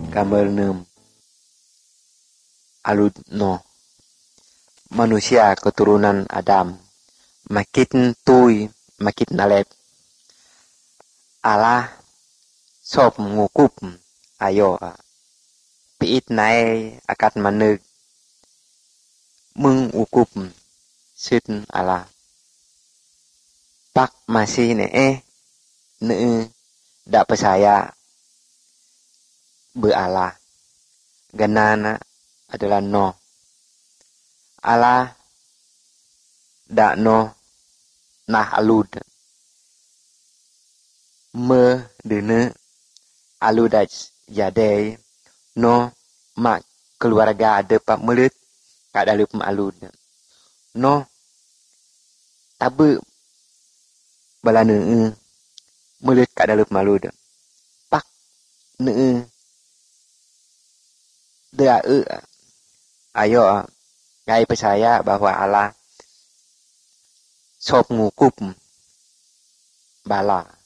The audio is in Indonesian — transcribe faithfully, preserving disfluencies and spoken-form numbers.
gambar enam. Alud no. Manusia keturunan Adam. Makin tui, makin nalep. Allah sob ngukup ayo. Piit nae akat maneg. Meng ukup sit Allah. Pak masih ne eh ne dak percaya be Allah. Ganana adalah no. Allah dak no nah alud. Me dene alud jadai no mak keluarga ada pak melut kat dalam alud. No tabe balana e melut kat dalam alud. Pak ne dia e ayo gai percaya bahwa Allah sob ngukup bala.